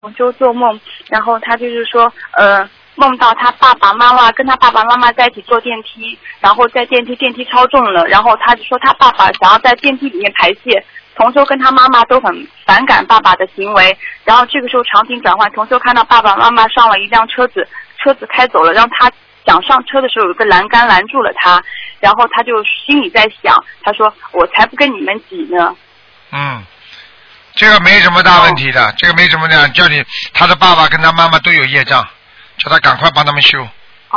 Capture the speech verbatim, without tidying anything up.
同修做梦，然后他就是说，呃，梦到他爸爸妈妈跟他爸爸妈妈在一起坐电梯，然后在电梯电梯超重了，然后他就说他爸爸想要在电梯里面排泄，同修跟他妈妈都很反感爸爸的行为，然后这个时候场景转换，同修看到爸爸妈妈上了一辆车子，车子开走了，让他想上车的时候有个栏杆拦住了他，然后他就心里在想，他说我才不跟你们挤呢。 嗯。这个没什么大问题的，这个没什么的，叫你他的爸爸跟他妈妈都有业障，叫他赶快帮他们修。